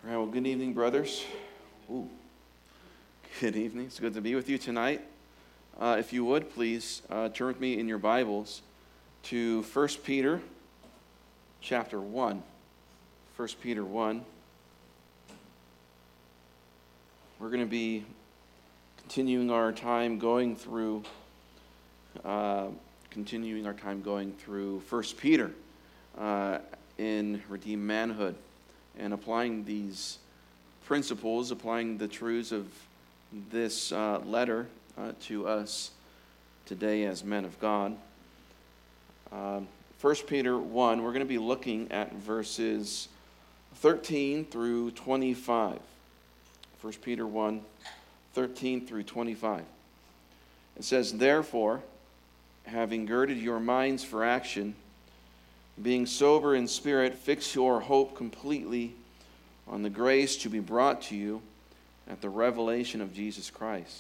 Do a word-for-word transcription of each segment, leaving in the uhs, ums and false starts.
All right, well, good evening, brothers. Ooh, good evening. It's good to be with you tonight. Uh, if you would, please uh, turn with me in your Bibles to First Peter chapter one. First Peter one. We're going to be continuing our time going through, uh, continuing our time going through First Peter uh, in redeemed manhood, and applying these principles, applying the truths of this uh, letter uh, to us today as men of God. Um, First Peter one, we're going to be looking at verses thirteen through twenty-five. First Peter one, thirteen through twenty-five. It says, "Therefore, having girded your minds for action, being sober in spirit, fix your hope completely on the grace to be brought to you at the revelation of Jesus Christ.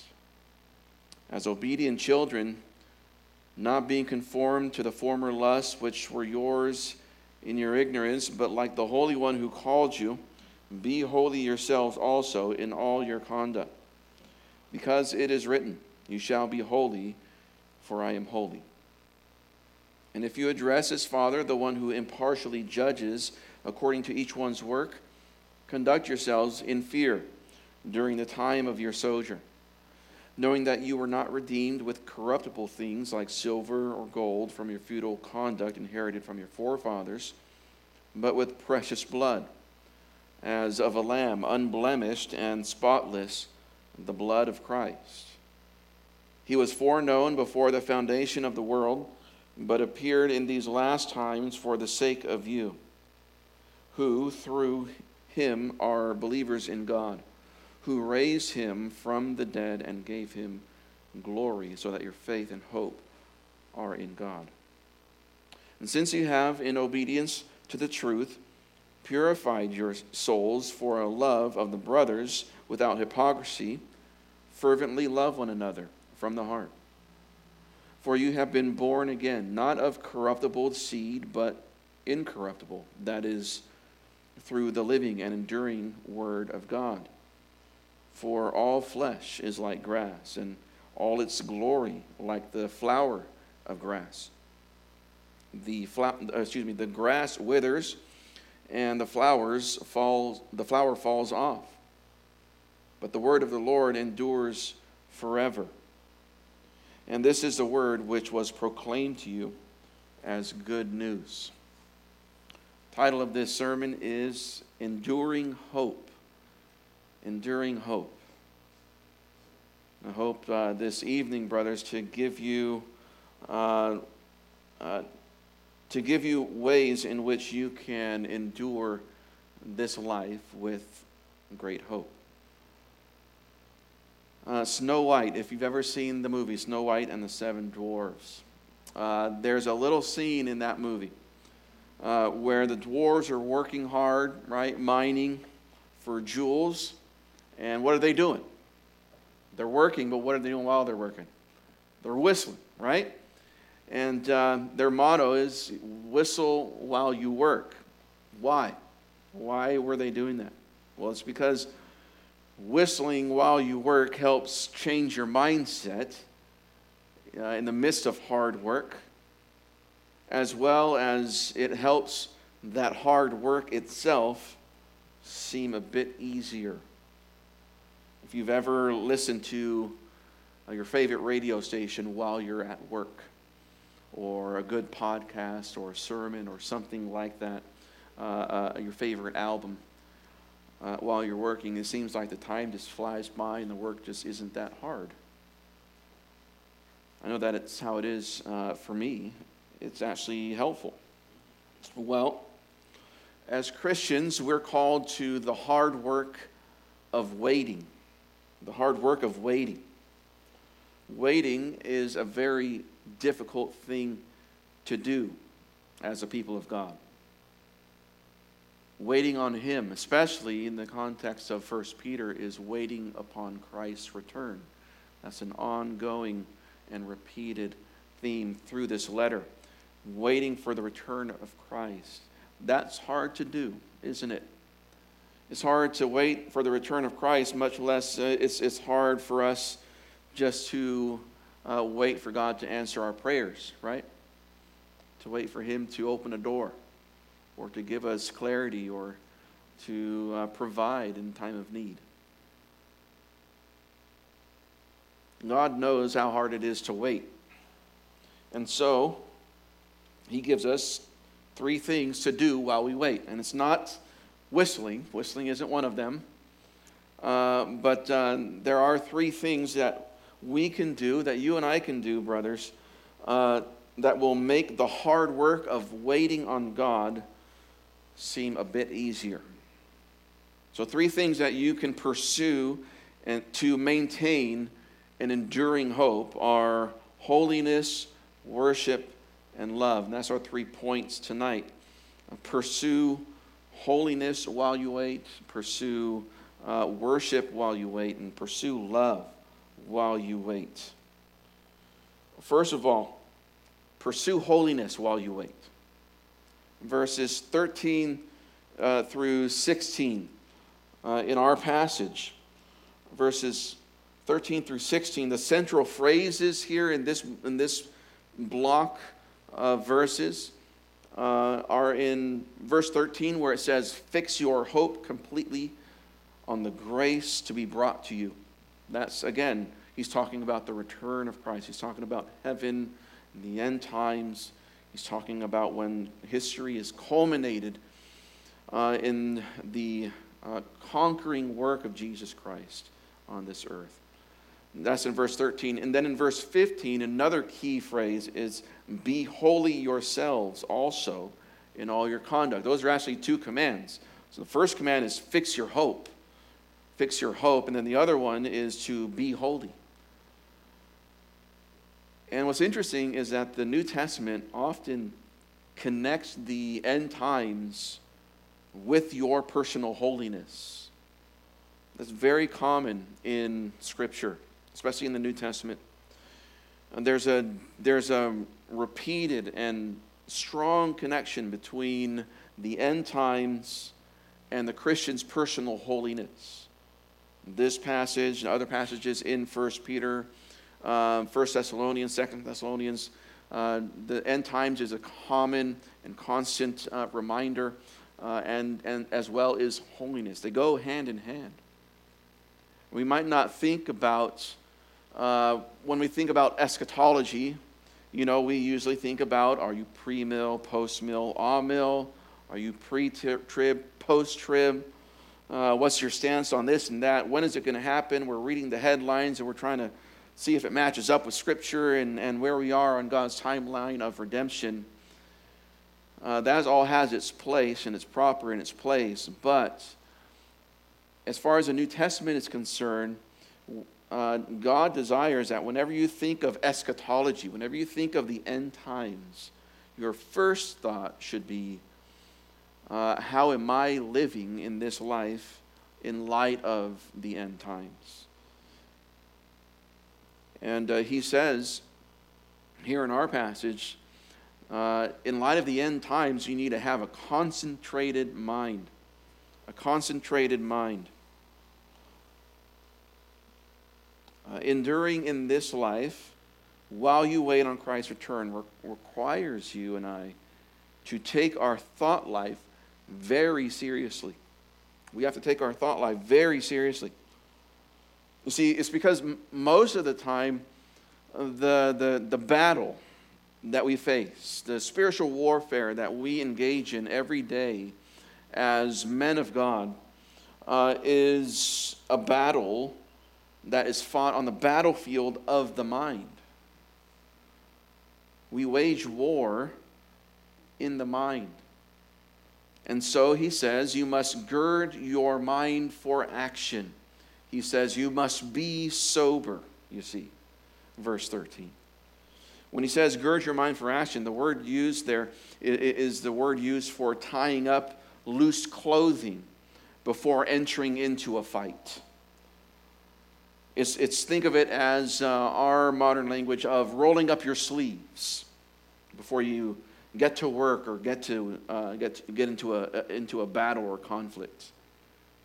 As obedient children, not being conformed to the former lusts which were yours in your ignorance, but like the Holy One who called you, be holy yourselves also in all your conduct. Because it is written, you shall be holy, for I am holy. And if you address as Father, the one who impartially judges according to each one's work, conduct yourselves in fear during the time of your sojourn, knowing that you were not redeemed with corruptible things like silver or gold from your futile conduct inherited from your forefathers, but with precious blood, as of a lamb, unblemished and spotless, the blood of Christ. He was foreknown before the foundation of the world, but appeared in these last times for the sake of you, who through him are believers in God, who raised him from the dead and gave him glory, so that your faith and hope are in God. And since you have, in obedience to the truth, purified your souls for a love of the brothers without hypocrisy, fervently love one another from the heart. For you have been born again, not of corruptible seed, but incorruptible, that is, through the living and enduring word of God. For all flesh is like grass, and all its glory like the flower of grass. The fla- excuse me, the grass withers, and the flowers falls. The flower falls off. But the word of the Lord endures forever. And this is the word which was proclaimed to you as good news." The title of this sermon is Enduring Hope. Enduring Hope. I hope uh, this evening, brothers, to give you uh, uh, to give you ways in which you can endure this life with great hope. Uh, Snow White, if you've ever seen the movie Snow White and the Seven Dwarfs, uh, there's a little scene in that movie uh, where the dwarves are working hard, right, mining for jewels. And what are they doing? They're working, but what are they doing while they're working? They're whistling, right? And uh, their motto is, whistle while you work. Why? Why were they doing that? Well, it's because whistling while you work helps change your mindset uh, in the midst of hard work, as well as it helps that hard work itself seem a bit easier. If you've ever listened to uh, your favorite radio station while you're at work, or a good podcast or a sermon or something like that, uh, uh, your favorite album, Uh, while you're working, it seems like the time just flies by and the work just isn't that hard. I know that it's how it is uh, for me. It's actually helpful. Well, as Christians, we're called to the hard work of waiting. The hard work of waiting. Waiting is a very difficult thing to do as a people of God. Waiting on him, especially in the context of First Peter, is waiting upon Christ's return. That's an ongoing and repeated theme through this letter. Waiting for the return of Christ. That's hard to do, isn't it? It's hard to wait for the return of Christ, much less uh, it's, it's hard for us just to uh, wait for God to answer our prayers, right? To wait for Him to open a door or to give us clarity or to uh, provide in time of need. God knows how hard it is to wait. And so, He gives us three things to do while we wait. And it's not whistling. Whistling isn't one of them. Uh, but uh, there are three things that we can do, that you and I can do, brothers, uh, that will make the hard work of waiting on God seem a bit easier. So three things that you can pursue and to maintain an enduring hope are holiness, worship, and love. And that's our three points tonight. Pursue holiness while you wait, pursue uh, worship while you wait, and pursue love while you wait. First of all, pursue holiness while you wait. Verses thirteen uh, through sixteen uh, in our passage. Verses thirteen through sixteen, the central phrases here in this, in this block of verses uh, are in verse thirteen, where it says, "Fix your hope completely on the grace to be brought to you." That's, again, he's talking about the return of Christ. He's talking about heaven and the end times. He's talking about when history is culminated uh, in the uh, conquering work of Jesus Christ on this earth. That's in verse thirteen. And then in verse fifteen, another key phrase is, "Be holy yourselves also in all your conduct." Those are actually two commands. So the first command is fix your hope. Fix your hope. And then the other one is to be holy. And what's interesting is that the New Testament often connects the end times with your personal holiness. That's very common in Scripture, especially in the New Testament. And there's a there's a repeated and strong connection between the end times and the Christian's personal holiness. This passage and other passages in First Peter, um, First Thessalonians, Second Thessalonians, uh, the end times is a common and constant uh, reminder, uh, and and as well is holiness. They go hand in hand. We might not think about, uh, when we think about eschatology, you know, we usually think about, are you pre-mill, post-mill, amill? Are you pre-trib, post-trib? Uh, what's your stance on this and that? When is it going to happen? We're reading the headlines and we're trying to see if it matches up with Scripture and, and where we are on God's timeline of redemption. Uh, that all has its place and it's proper in its place, but as far as the New Testament is concerned, uh, God desires that whenever you think of eschatology, whenever you think of the end times, your first thought should be, uh, how am I living in this life in light of the end times? And uh, he says here in our passage, uh, in light of the end times, you need to have a concentrated mind. A concentrated mind. Uh, enduring in this life while you wait on Christ's return re- requires you and I to take our thought life very seriously. We have to take our thought life very seriously. You see, it's because m- most of the time, uh, the, the, the battle that we face, the spiritual warfare that we engage in every day as men of God, uh, is a battle that is fought on the battlefield of the mind. We wage war in the mind. And so he says, you must gird your mind for action. He says, you must be sober, you see, verse thirteen. When he says, gird your mind for action, the word used there is the word used for tying up loose clothing before entering into a fight. It's, it's think of it as uh, our modern language of rolling up your sleeves before you get to work or get to uh, get get into a into a battle or conflict.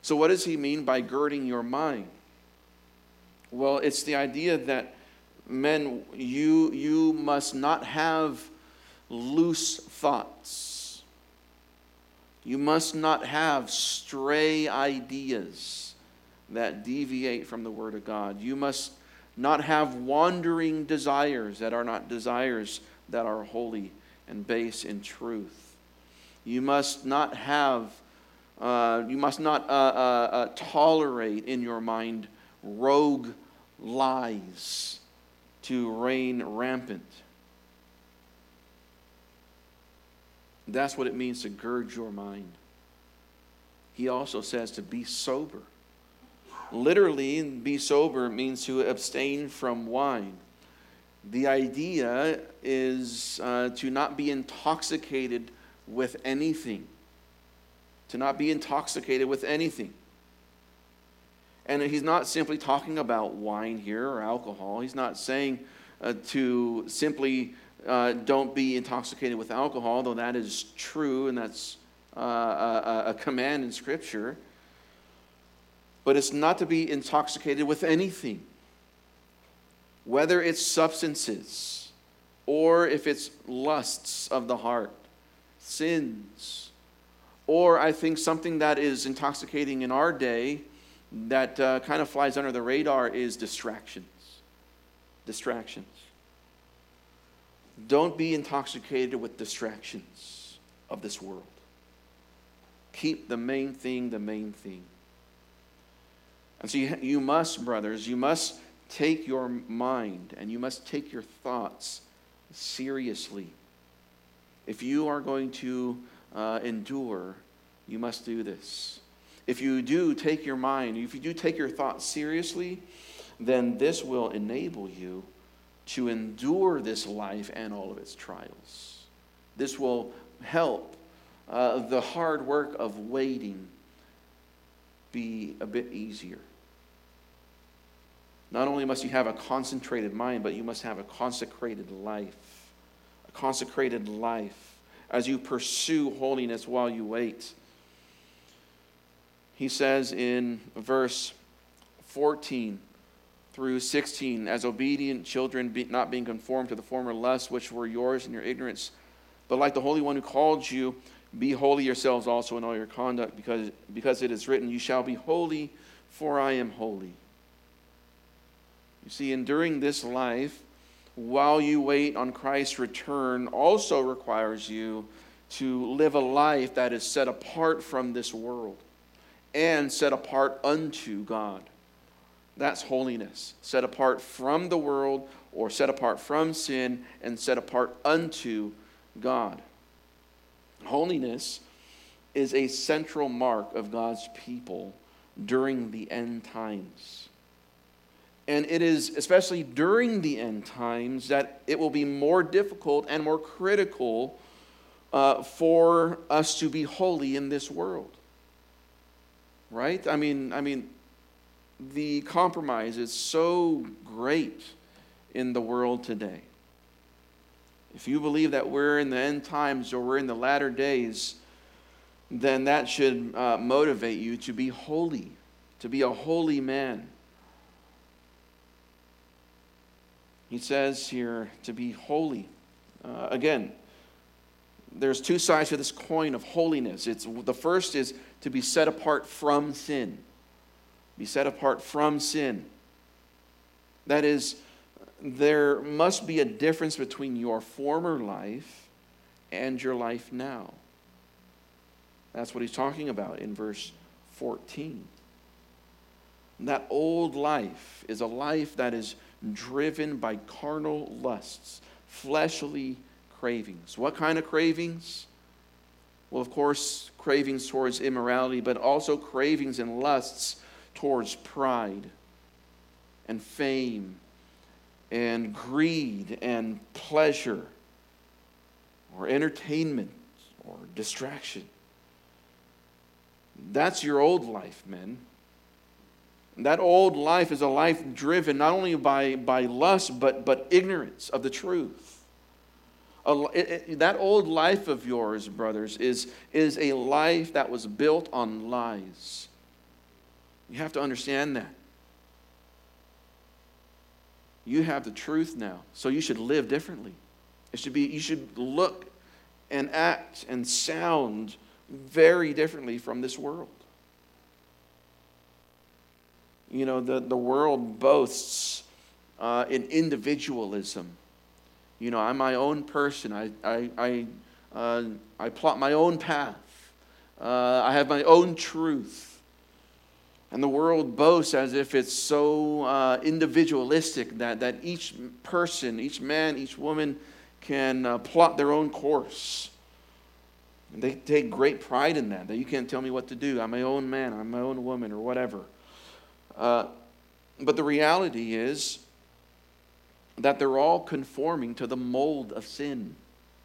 So what does he mean by girding your mind? Well, it's the idea that, men, you, you must not have loose thoughts. You must not have stray ideas that deviate from the Word of God. You must not have wandering desires that are not desires that are holy and based in truth. You must not have, uh, you must not uh, uh, uh, tolerate in your mind rogue lies to reign rampant. That's what it means to gird your mind. He also says to be sober. Literally, be sober means to abstain from wine. The idea is uh, to not be intoxicated with anything. To not be intoxicated with anything. And he's not simply talking about wine here or alcohol. He's not saying uh, to simply uh, don't be intoxicated with alcohol, though that is true and that's uh, a, a command in Scripture. But it's not to be intoxicated with anything. Whether it's substances or if it's lusts of the heart, sins, or I think something that is intoxicating in our day that uh, kind of flies under the radar is distractions. Distractions. Don't be intoxicated with distractions of this world. Keep the main thing the main thing. And so you, you must, brothers, you must take your mind and you must take your thoughts seriously. If you are going to uh, endure, you must do this. If you do take your mind, if you do take your thoughts seriously, then this will enable you to endure this life and all of its trials. This will help uh, the hard work of waiting be a bit easier. Not only must you have a concentrated mind, but you must have a consecrated life. A consecrated life as you pursue holiness while you wait. He says in verse fourteen through sixteen, as obedient children, be, not being conformed to the former lusts which were yours in your ignorance, but like the Holy One who called you, be holy yourselves also in all your conduct, because, because it is written, you shall be holy, for I am holy. You see, enduring this life while you wait on Christ's return also requires you to live a life that is set apart from this world and set apart unto God. That's holiness. Set apart from the world, or set apart from sin and set apart unto God. Holiness is a central mark of God's people during the end times. And it is especially during the end times that it will be more difficult and more critical uh, for us to be holy in this world. Right? I mean, I mean, the compromise is so great in the world today. If you believe that we're in the end times or we're in the latter days, then that should uh, motivate you to be holy, to be a holy man. He says here to be holy. Uh, again, there's two sides to this coin of holiness. It's the first is to be set apart from sin. Be set apart from sin. That is, there must be a difference between your former life and your life now. That's what he's talking about in verse fourteen. That old life is a life that is driven by carnal lusts, fleshly cravings. What kind of cravings? Well, of course, cravings towards immorality, but also cravings and lusts towards pride and fame and greed and pleasure or entertainment or distraction. That's your old life, men. That old life is a life driven not only by, by lust, but, but ignorance of the truth. A, it, it, that old life of yours, brothers, is, is a life that was built on lies. You have to understand that. You have the truth now, so you should live differently. It should be, you should look and act and sound very differently from this world. You know, the, the world boasts uh, in individualism. You know, I'm my own person. I, I, I, uh, I plot my own path. Uh, I have my own truth. And the world boasts as if it's so uh, individualistic that, that each person, each man, each woman can uh, plot their own course. And they take great pride in that, that you can't tell me what to do. I'm my own man, I'm my own woman, or whatever. Uh, but the reality is that they're all conforming to the mold of sin.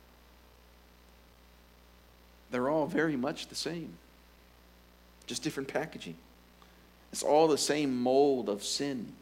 They're all very much the same, just different packaging. It's all the same mold of sin.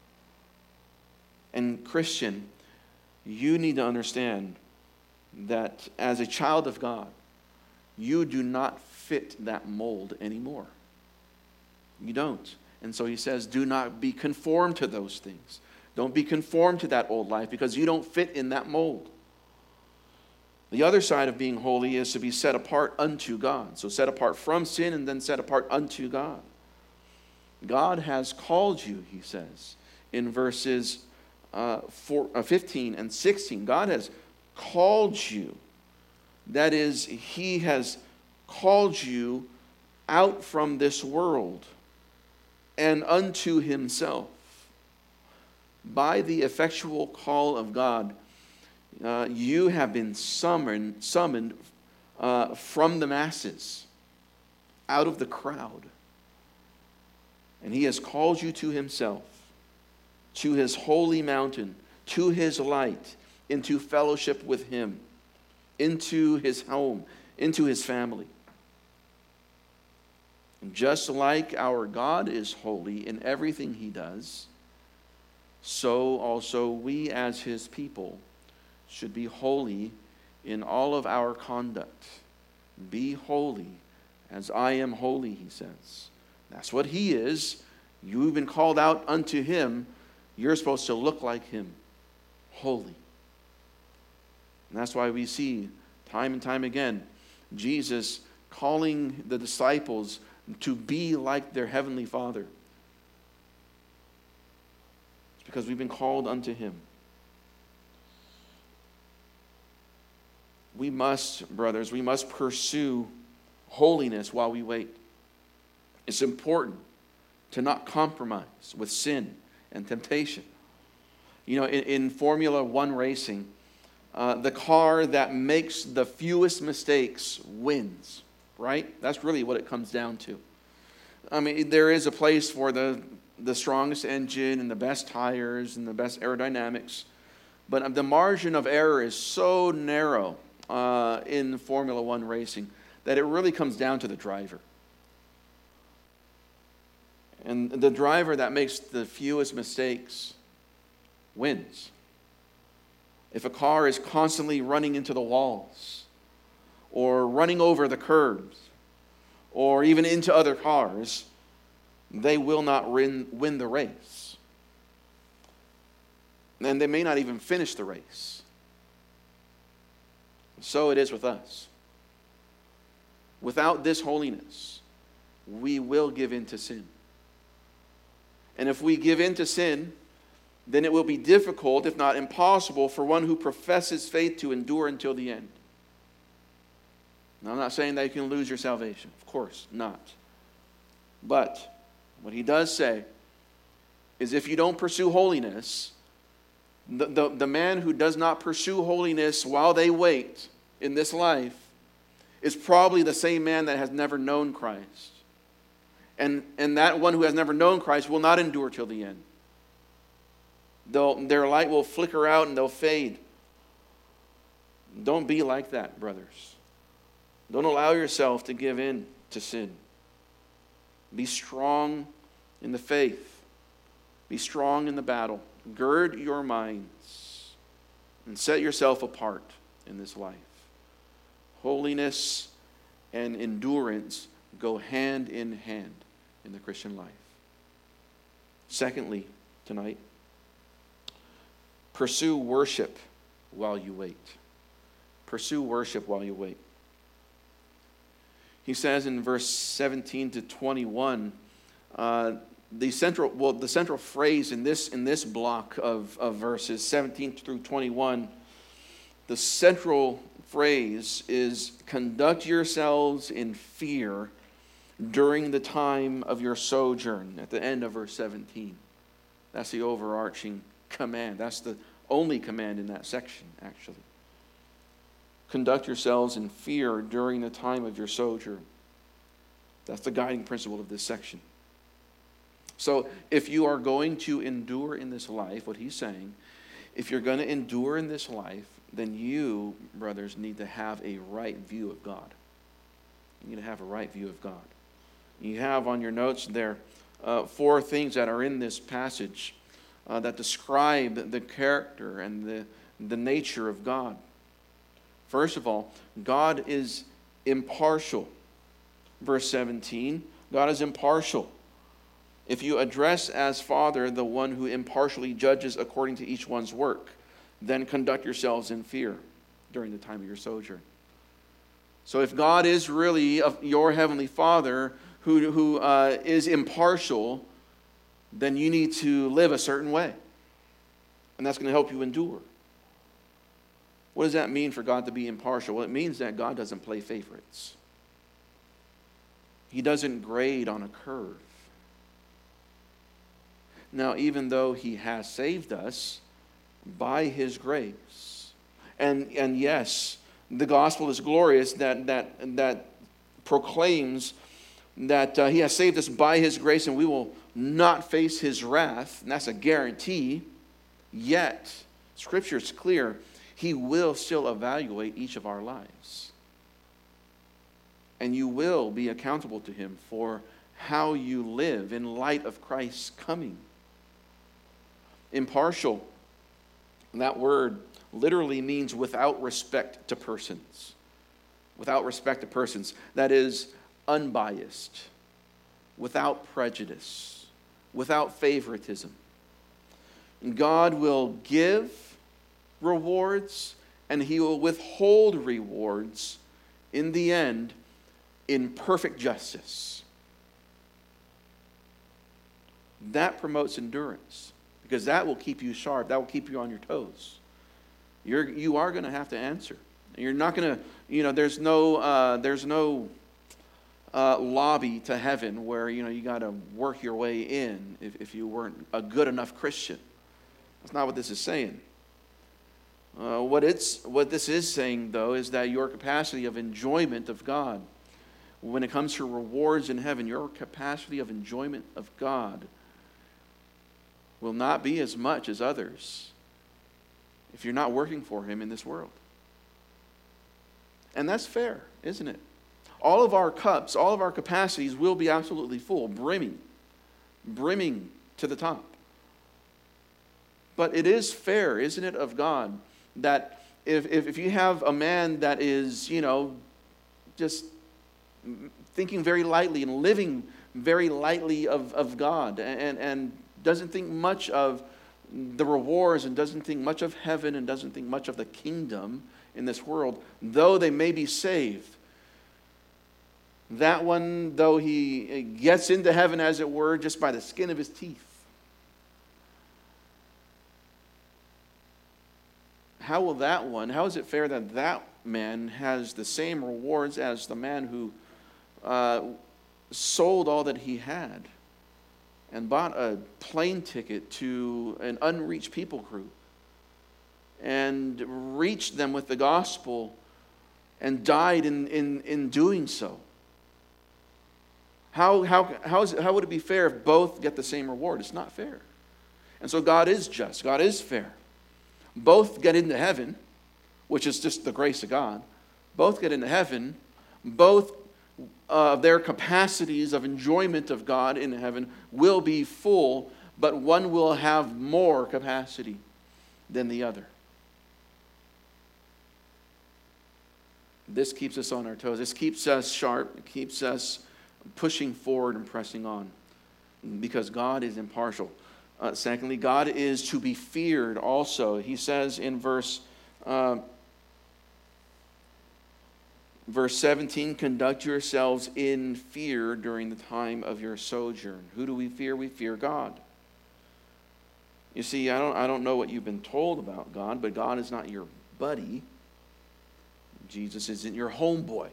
And Christian, you need to understand that as a child of God, you do not fit that mold anymore. You don't. And so he says, do not be conformed to those things. Don't be conformed to that old life because you don't fit in that mold. The other side of being holy is to be set apart unto God. So set apart from sin and then set apart unto God. God has called you, he says, in verses uh, four, uh, fifteen and sixteen. God has called you. That is, he has called you out from this world and unto himself. By the effectual call of God, uh, you have been summoned, summoned uh, from the masses, out of the crowd. And he has called you to himself, to his holy mountain, to his light, into fellowship with him, into his home, into his family. And just like our God is holy in everything he does, so also we as his people should be holy in all of our conduct. Be holy as I am holy, he says. That's what he is. You've been called out unto him. You're supposed to look like him. Holy. And that's why we see time and time again Jesus calling the disciples to be like their heavenly Father. It's because we've been called unto him. We must, brothers, we must pursue holiness while we wait. It's important to not compromise with sin and temptation. You know, in, in Formula One racing, uh, the car that makes the fewest mistakes wins, right? That's really what it comes down to. I mean, there is a place for the, the strongest engine and the best tires and the best aerodynamics, but the margin of error is so narrow uh, in Formula One racing that it really comes down to the driver. And the driver that makes the fewest mistakes wins. If a car is constantly running into the walls or running over the curbs or even into other cars, they will not win, win the race. And they may not even finish the race. So it is with us. Without this holiness, we will give in to sin. And if we give in to sin, then it will be difficult, if not impossible, for one who professes faith to endure until the end. Now, I'm not saying that you can lose your salvation. Of course not. But what he does say is if you don't pursue holiness, the, the, the man who does not pursue holiness while they wait in this life is probably the same man that has never known Christ. And, and that one who has never known Christ will not endure till the end. They'll, their light will flicker out and they'll fade. Don't be like that, brothers. Don't allow yourself to give in to sin. Be strong in the faith. Be strong in the battle. Gird your minds and set yourself apart in this life. Holiness and endurance go hand in hand in the Christian life. Secondly, tonight, pursue worship while you wait. Pursue worship while you wait. He says in verse seventeen to twenty-one, uh, the central well, the central phrase in this in this block of, of verses seventeen through twenty-one, the central phrase is conduct yourselves in fear during the time of your sojourn, at the end of verse seventeen. That's the overarching command. That's the only command in that section, actually. Conduct yourselves in fear during the time of your sojourn. That's the guiding principle of this section. So if you are going to endure in this life, what he's saying, if you're going to endure in this life, then you, brothers, need to have a right view of God. You need to have a right view of God. You have on your notes there uh, four things that are in this passage uh, that describe the character and the, the nature of God. First of all, God is impartial. Verse seventeen, God is impartial. If you address as Father the one who impartially judges according to each one's work, then conduct yourselves in fear during the time of your sojourn. So if God is really your heavenly Father who, who uh, is impartial, then you need to live a certain way. And that's going to help you endure. What does that mean for God to be impartial? Well, it means that God doesn't play favorites. He doesn't grade on a curve. Now, even though he has saved us by his grace, and, and yes, the gospel is glorious that, that, that proclaims that uh, he has saved us by his grace and we will not face his wrath, and that's a guarantee, yet, Scripture is clear, he will still evaluate each of our lives. And you will be accountable to him for how you live in light of Christ's coming. Impartial, that word literally means without respect to persons. Without respect to persons. That is, unbiased, without prejudice, without favoritism. God will give rewards, and he will withhold rewards in the end in perfect justice. That promotes endurance, because that will keep you sharp. That will keep you on your toes. You're, you are going to have to answer. You're not going to, you know, there's no, uh, there's no uh, lobby to heaven where, you know, you got to work your way in if, if you weren't a good enough Christian. That's not what this is saying. Uh, what it's what this is saying, though, is that your capacity of enjoyment of God, when it comes to rewards in heaven, your capacity of enjoyment of God will not be as much as others if you're not working for him in this world. And that's fair, isn't it? All of our cups, all of our capacities will be absolutely full, brimming, brimming to the top. But it is fair, isn't it, of God, that if, if, if you have a man that is, you know, just thinking very lightly and living very lightly of, of God and, and doesn't think much of the rewards and doesn't think much of heaven and doesn't think much of the kingdom in this world, though they may be saved, that one, though he gets into heaven, as it were, just by the skin of his teeth, how will that one, how is it fair that that man has the same rewards as the man who uh, sold all that he had and bought a plane ticket to an unreached people group and reached them with the gospel and died in, in, in doing so? How, how, how, is it, how would it be fair if both get the same reward? It's not fair. And so God is just. God is fair. Both get into heaven, which is just the grace of God. Both get into heaven. Both of uh, their capacities of enjoyment of God in heaven will be full, but one will have more capacity than the other. This keeps us on our toes. This keeps us sharp. It keeps us pushing forward and pressing on. because God is impartial. Uh, secondly, God is to be feared also. He says in verse uh, verse seventeen, conduct yourselves in fear during the time of your sojourn. Who do we fear? We fear God. You see, I don't, I don't know what you've been told about God, but God is not your buddy. Jesus isn't your homeboy.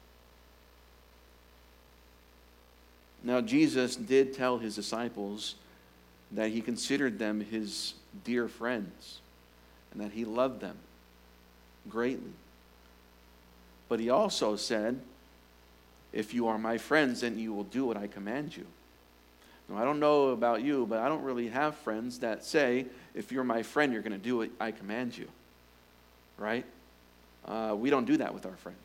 Now, Jesus did tell his disciples that he considered them his dear friends and that he loved them greatly. But he also said, if you are my friends, then you will do what I command you. Now, I don't know about you, but I don't really have friends that say, if you're my friend, you're going to do what I command you. Right? Uh, we don't do that with our friends.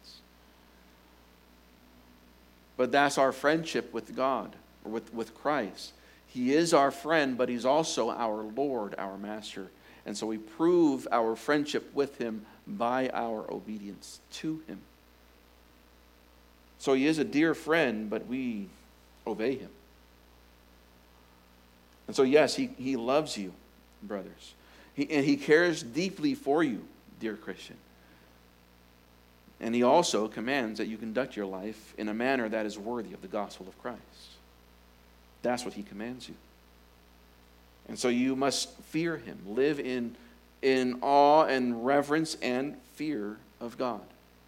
But that's our friendship with God, or with, with Christ. He is our friend, but he's also our Lord, our Master. And so we prove our friendship with him by our obedience to him. So he is a dear friend, but we obey him. And so yes, he, he loves you, brothers. He, and he cares deeply for you, dear Christian. And he also commands that you conduct your life in a manner that is worthy of the gospel of Christ. That's what he commands you. And so you must fear him. Live in, in awe and reverence and fear of God.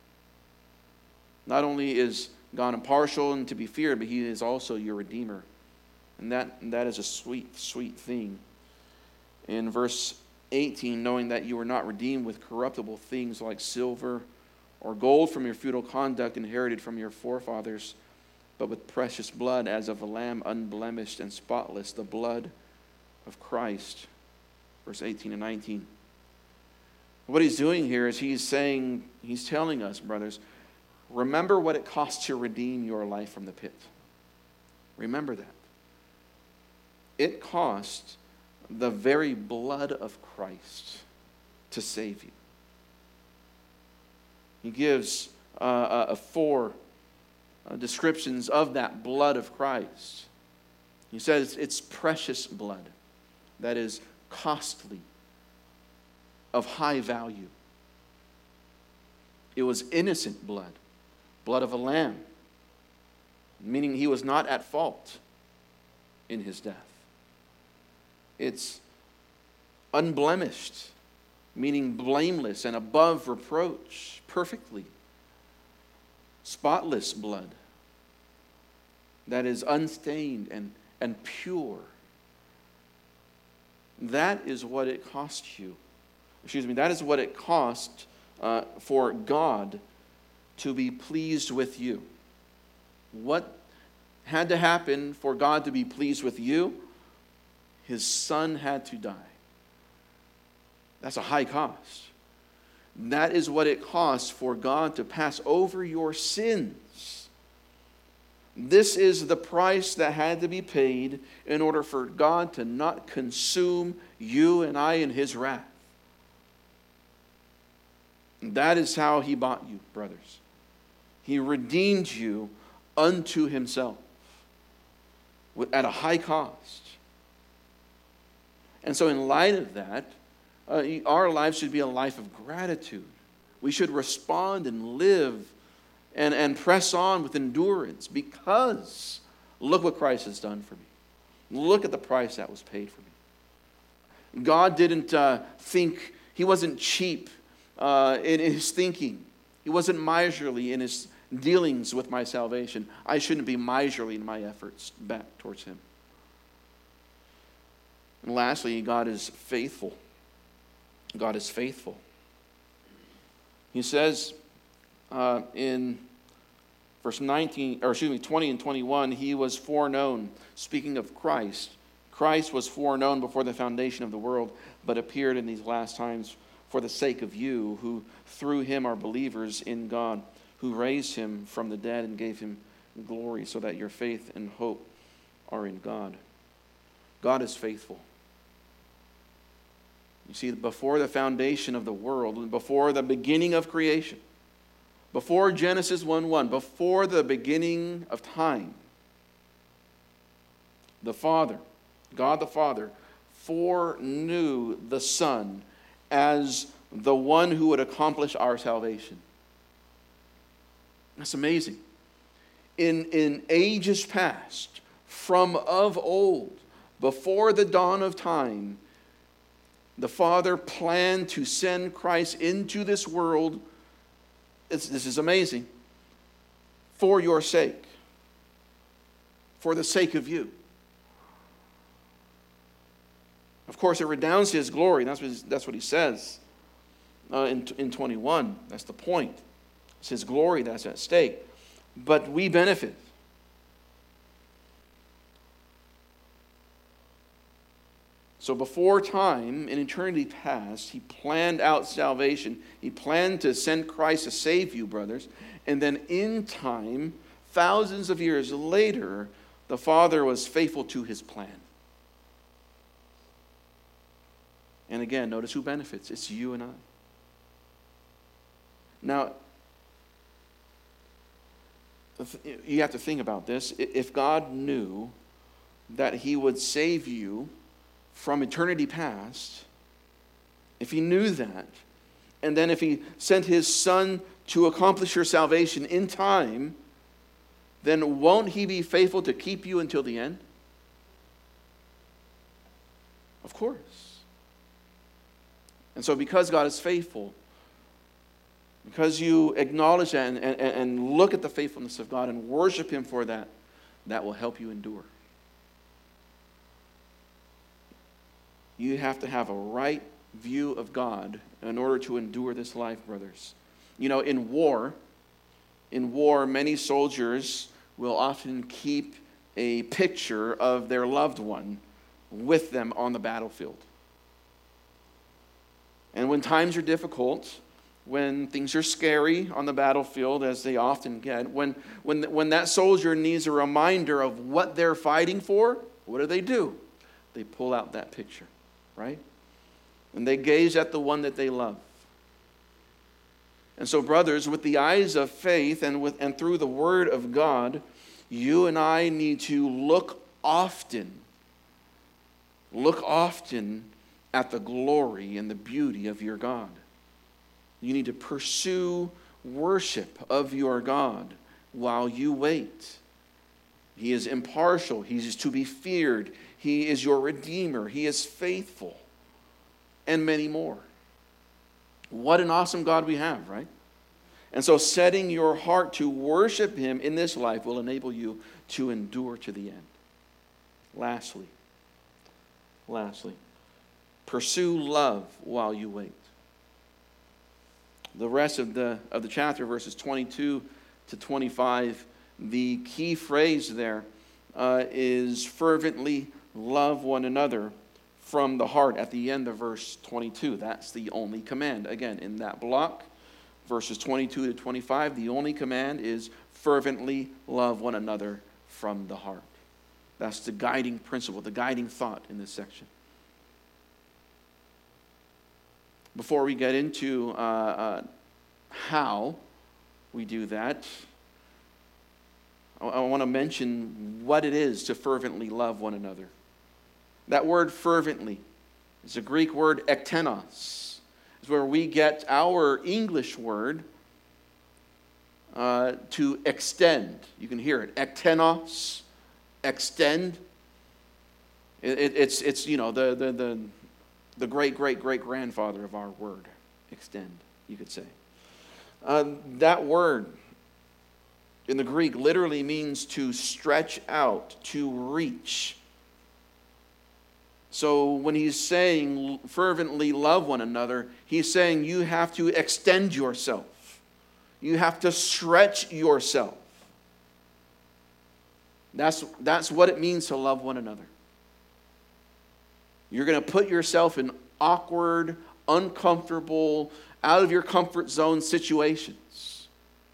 Not only is God impartial and to be feared, but he is also your Redeemer. And that, and that is a sweet, sweet thing. In verse eighteen, knowing that you were not redeemed with corruptible things like silver or gold from your futile conduct inherited from your forefathers, but with precious blood as of a lamb unblemished and spotless, the blood of Christ. Verse eighteen and nineteen. What he's doing here is he's saying, he's telling us, brothers, remember what it cost to redeem your life from the pit. Remember that. It cost the very blood of Christ to save you. He gives uh, uh, four uh, descriptions of that blood of Christ. He says it's precious blood, that is costly, of high value. It was innocent blood, blood of a lamb, meaning he was not at fault in his death. It's unblemished, meaning blameless and above reproach, perfectly. Spotless blood that is unstained and, and pure. That is what it cost you. Excuse me, that is what it cost uh, for God to be pleased with you. What had to happen for God to be pleased with you? His Son had to die. That's a high cost. That is what it costs for God to pass over your sins. This is the price that had to be paid in order for God to not consume you and I in his wrath. That is how he bought you, brothers. He redeemed you unto himself at a high cost. And so in light of that, uh, our lives should be a life of gratitude. We should respond and live and, and press on with endurance because look what Christ has done for me. Look at the price that was paid for me. God didn't uh, think, he wasn't cheap uh, in his thinking. He wasn't miserly in his dealings with my salvation. I shouldn't be miserly in my efforts back towards him. And lastly, God is faithful. God is faithful. He says uh, in verse nineteen, or excuse me, twenty and twenty-one, he was foreknown. Speaking of Christ, Christ was foreknown before the foundation of the world, but appeared in these last times for the sake of you, who through him are believers in God, who raised him from the dead and gave him glory, so that your faith and hope are in God. God is faithful. You see, before the foundation of the world, before the beginning of creation, before Genesis one one, before the beginning of time, the Father, God the Father, foreknew the Son as the one who would accomplish our salvation. That's amazing. In, in ages past, from of old, before the dawn of time, the Father planned to send Christ into this world. It's, this is amazing. For your sake. For the sake of you. Of course, it redounds to his glory. That's what, that's what he says uh, in, in twenty-one. That's the point. It's his glory that's at stake. But we benefit. So before time, in eternity past, he planned out salvation. He planned to send Christ to save you, brothers. And then in time, thousands of years later, the Father was faithful to his plan. And again, notice who benefits. It's you and I. Now, you have to think about this. If God knew that he would save you from eternity past, if he knew that, and then if he sent his Son to accomplish your salvation in time, then won't he be faithful to keep you until the end? Of course. And so because God is faithful, because you acknowledge that and, and, and look at the faithfulness of God and worship him for that, that will help you endure. You have to have a right view of God in order to endure this life, brothers. You know, in war, in war, many soldiers will often keep a picture of their loved one with them on the battlefield. And when times are difficult, when things are scary on the battlefield, as they often get, when, when, when that soldier needs a reminder of what they're fighting for, what do they do? They pull out that picture, right? And they gaze at the one that they love. And so, brothers, with the eyes of faith and, with, and through the Word of God, you and I need to look often, look often at the glory and the beauty of your God. You need to pursue worship of your God while you wait. He is impartial. He is to be feared. He is your Redeemer. He is faithful. And many more. What an awesome God we have, right? And so setting your heart to worship him in this life will enable you to endure to the end. Lastly, lastly, pursue love while you wait. The rest of the of the chapter, verses twenty-two to twenty-five, the key phrase there uh, is fervently love one another from the heart at the end of verse twenty-two. That's the only command. Again, in that block, verses twenty-two to twenty-five, the only command is fervently love one another from the heart. That's the guiding principle, the guiding thought in this section. Before we get into uh, uh, how we do that, I, I want to mention what it is to fervently love one another. That word fervently is a Greek word ektenos. It's where we get our English word uh, to extend. You can hear it. Ektenos, extend. It, it, it's, it's, you know, the, the, the, the great, great, great grandfather of our word. Extend, you could say. Uh, that word in the Greek literally means to stretch out, to reach. So when he's saying fervently love one another, he's saying you have to extend yourself. You have to stretch yourself. That's, that's what it means to love one another. You're going to put yourself in awkward, uncomfortable, out of your comfort zone situations.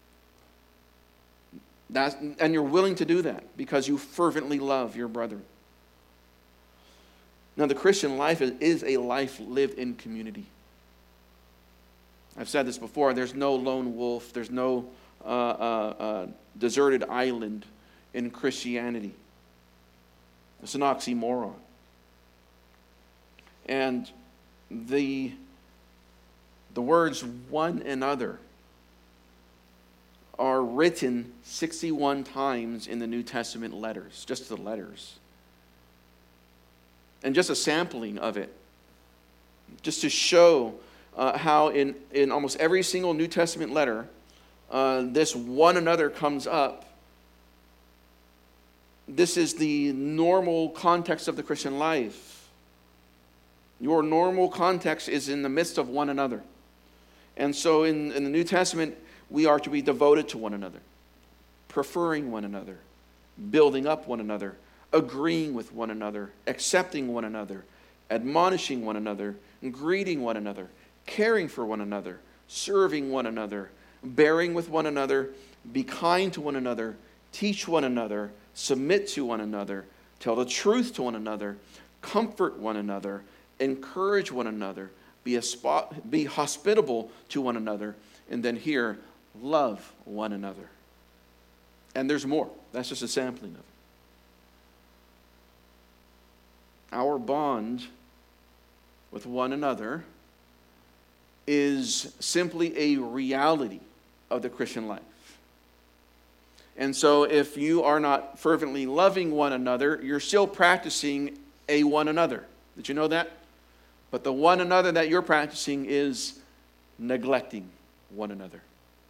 That's, and you're willing to do that because you fervently love your brother. Now, the Christian life is a life lived in community. I've said this before. There's no lone wolf. There's no uh, uh, uh, deserted island in Christianity. It's an oxymoron. And the, the words one another are written sixty-one times in the New Testament letters, just the letters. And just a sampling of it, just to show uh, how in, in almost every single New Testament letter, uh, this one another comes up. This is the normal context of the Christian life. Your normal context is in the midst of one another. And so in, in the New Testament, we are to be devoted to one another, preferring one another, building up one another, agreeing with one another, accepting one another, admonishing one another, greeting one another, caring for one another, serving one another, bearing with one another, be kind to one another, teach one another, submit to one another, tell the truth to one another, comfort one another, encourage one another, be, a spot, be hospitable to one another, and then here, love one another. And there's more. That's just a sampling of it. Our bond with one another is simply a reality of the Christian life. And so if you are not fervently loving one another, you're still practicing a one another. Did you know that? But the one another that you're practicing is neglecting one another.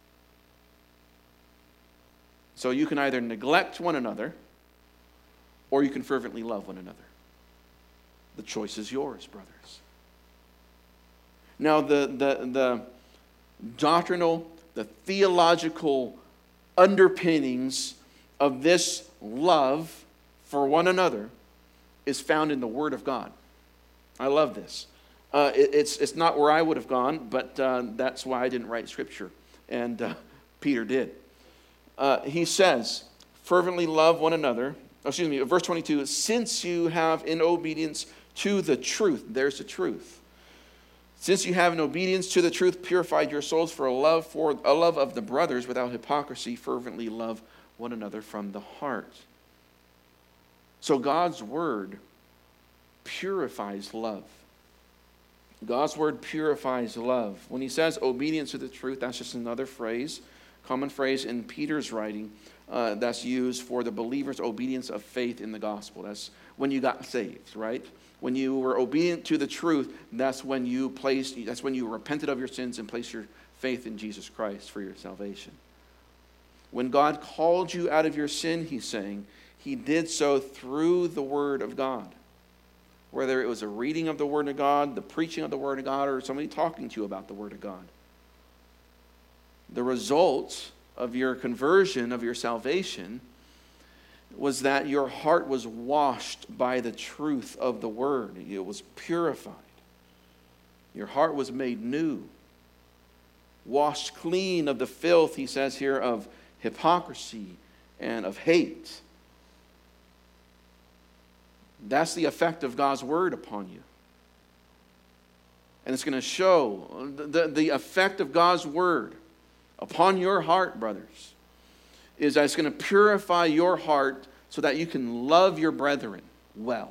So you can either neglect one another or you can fervently love one another. The choice is yours, brothers. Now, the, the, the doctrinal, the theological underpinnings of this love for one another is found in the Word of God. I love this. Uh, it, it's, it's not where I would have gone, but uh, that's why I didn't write Scripture. And uh, Peter did. Uh, he says, fervently love one another. Oh, excuse me, verse twenty-two, since you have in obedience to the truth, there's the truth. Since you have in obedience to the truth purified your souls for a love for a love of the brothers without hypocrisy, fervently love one another from the heart. So God's word purifies love. God's word purifies love. When he says obedience to the truth, that's just another phrase, common phrase in Peter's writing uh, that's used for the believer's obedience of faith in the gospel. That's when you got saved, right? When you were obedient to the truth, that's when you placed, that's when you repented of your sins and placed your faith in Jesus Christ for your salvation. When God called you out of your sin, he's saying, he did so through the word of God. Whether it was a reading of the word of God, the preaching of the word of God, or somebody talking to you about the word of God. The result of your conversion, of your salvation, was that your heart was washed by the truth of the word. It was purified. Your heart was made new. Washed clean of the filth, he says here, of hypocrisy and of hate. That's the effect of God's word upon you. And it's going to show the, the effect of God's word upon your heart, brothers, is that it's going to purify your heart so that you can love your brethren well.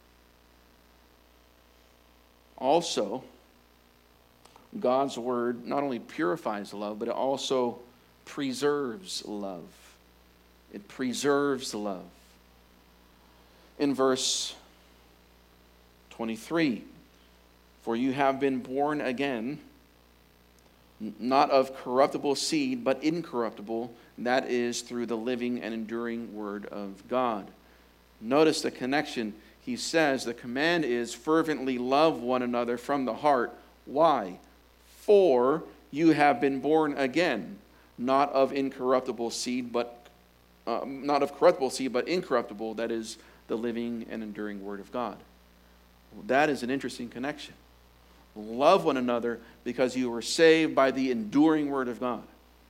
Also, God's word not only purifies love, but it also preserves love. It preserves love. In verse twenty-three, for you have been born again, not of corruptible seed, but incorruptible, that is through the living and enduring word of God. Notice the connection. He says the command is fervently love one another from the heart. Why? For you have been born again, not of incorruptible seed, but uh, not of corruptible seed, but incorruptible, that is the living and enduring word of God. That is an interesting connection. Love one another because you were saved by the enduring word of God.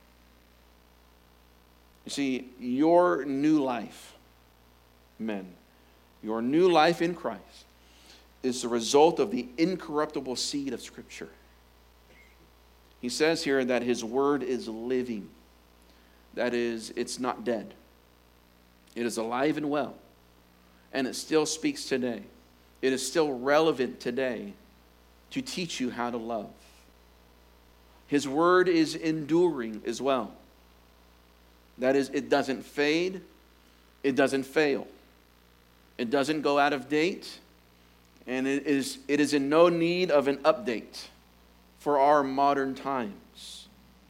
You see, your new life, men, your new life in Christ is the result of the incorruptible seed of Scripture. He says here that his word is living. That is, it's not dead. It is alive and well. and it still speaks today. It is still relevant today to teach you how to love. His word is enduring as well. That is, it doesn't fade, it doesn't fail, it doesn't go out of date, and it is, it is in no need of an update for our modern times.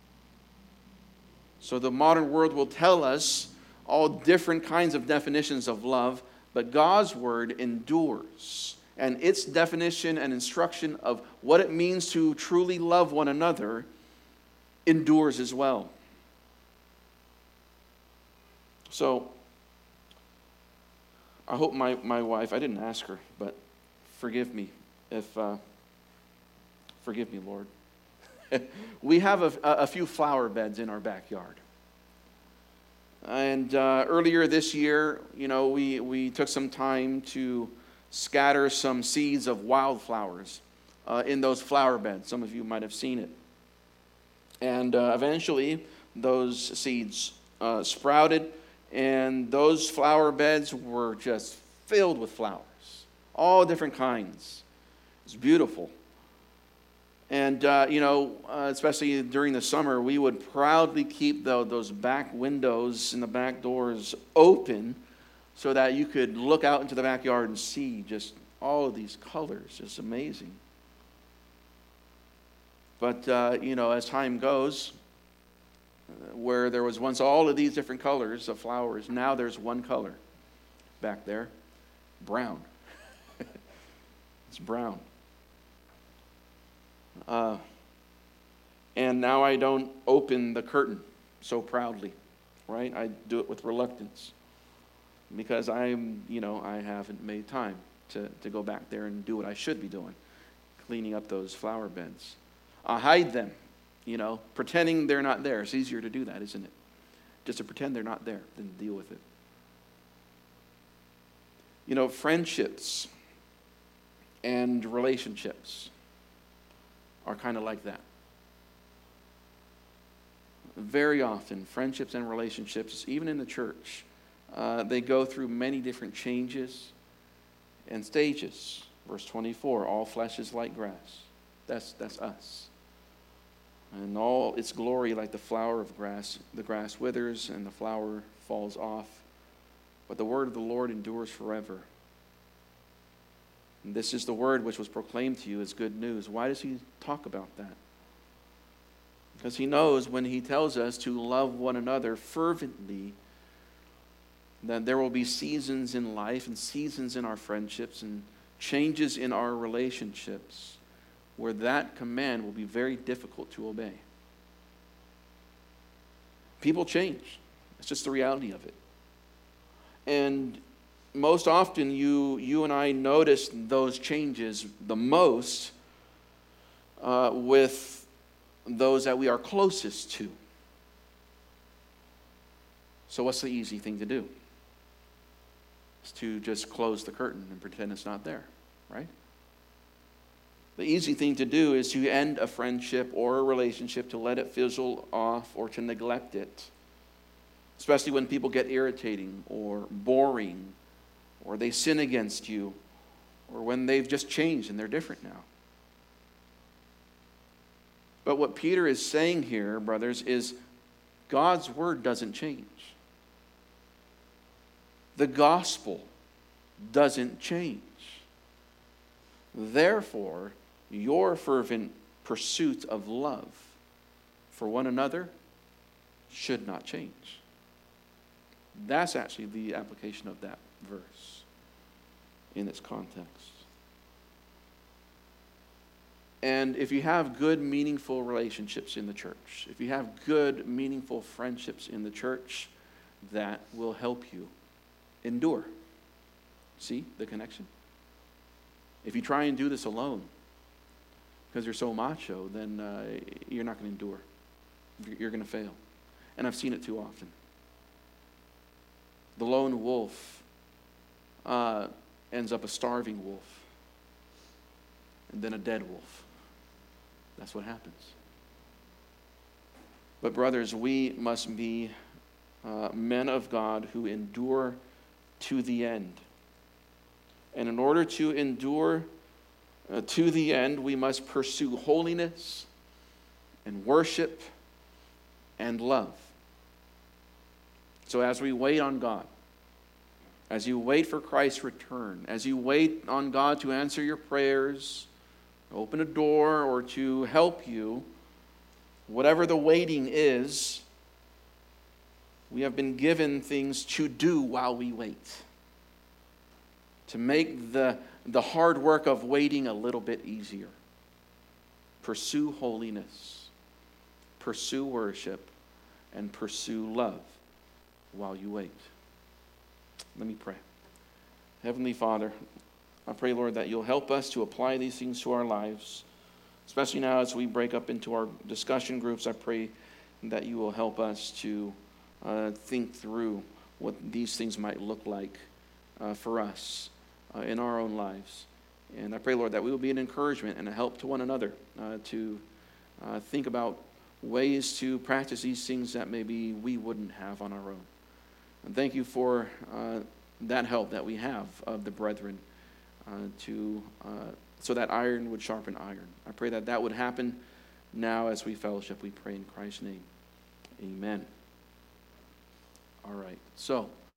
So the modern world will tell us all different kinds of definitions of love, but God's word endures. And its definition and instruction of what it means to truly love one another endures as well. So, I hope my, my wife, I didn't ask her, but forgive me if, uh, forgive me, Lord. We have a, a few flower beds in our backyard. And uh, earlier this year, you know, we, we took some time to scatter some seeds of wildflowers uh, in those flower beds. Some of you might have seen it. And uh, eventually, those seeds uh, sprouted, and those flower beds were just filled with flowers, all different kinds. It's beautiful. And, uh, you know, uh, especially during the summer, we would proudly keep the, those back windows and the back doors open so that you could look out into the backyard and see just all of these colors. It's amazing. But, uh, you know, as time goes, uh, where there was once all of these different colors of flowers, now there's one color back there, brown. It's brown. Uh, and now I don't open the curtain so proudly, right? I do it with reluctance because I'm, you know, I haven't made time to, to go back there and do what I should be doing, cleaning up those flower beds. I hide them, you know, pretending they're not there. It's easier to do that, isn't it? Just to pretend they're not there than to deal with it. You know, friendships and relationships are kind of like that. Very often, friendships and relationships, even in the church, uh, they go through many different changes and stages. Verse twenty-four, all flesh is like grass. That's, that's us. And all its glory like the flower of grass. The grass withers and the flower falls off. But the word of the Lord endures forever. And this is the word which was proclaimed to you as good news. Why does he talk about that? Because he knows when he tells us to love one another fervently, that there will be seasons in life and seasons in our friendships and changes in our relationships where that command will be very difficult to obey. People change. It's just the reality of it. And most often you you and I notice those changes the most uh, with those that we are closest to. So what's the easy thing to do? It's to just close the curtain and pretend it's not there, right? The easy thing to do is to end a friendship or a relationship, to let it fizzle off or to neglect it. Especially when people get irritating or boring, or they sin against you, or when they've just changed and they're different now. But what Peter is saying here, brothers, is God's word doesn't change. The gospel doesn't change. Therefore, your fervent pursuit of love for one another should not change. That's actually the application of that verse in its context. And if you have good, meaningful relationships in the church, if you have good, meaningful friendships in the church, that will help you endure. See the connection? If you try and do this alone, because you're so macho, then uh, you're not going to endure. You're going to fail. And I've seen it too often. The lone wolf uh, ends up a starving wolf, and then a dead wolf. That's what happens. But brothers, we must be uh, men of God who endure to the end. And in order to endure uh, to the end, we must pursue holiness and worship and love. So as we wait on God, as you wait for Christ's return, as you wait on God to answer your prayers, open a door, or to help you, whatever the waiting is, we have been given things to do while we wait, to make the, the hard work of waiting a little bit easier. Pursue holiness, pursue worship, and pursue love while you wait. Let me pray. Heavenly Father, I pray, Lord, that you'll help us to apply these things to our lives, especially now as we break up into our discussion groups. I pray that you will help us to uh, think through what these things might look like uh, for us uh, in our own lives. And I pray, Lord, that we will be an encouragement and a help to one another uh, to uh, think about ways to practice these things that maybe we wouldn't have on our own. And thank you for uh, that help that we have of the brethren uh, to uh, so that iron would sharpen iron. I pray that that would happen now as we fellowship. We pray in Christ's name. Amen. All right. So.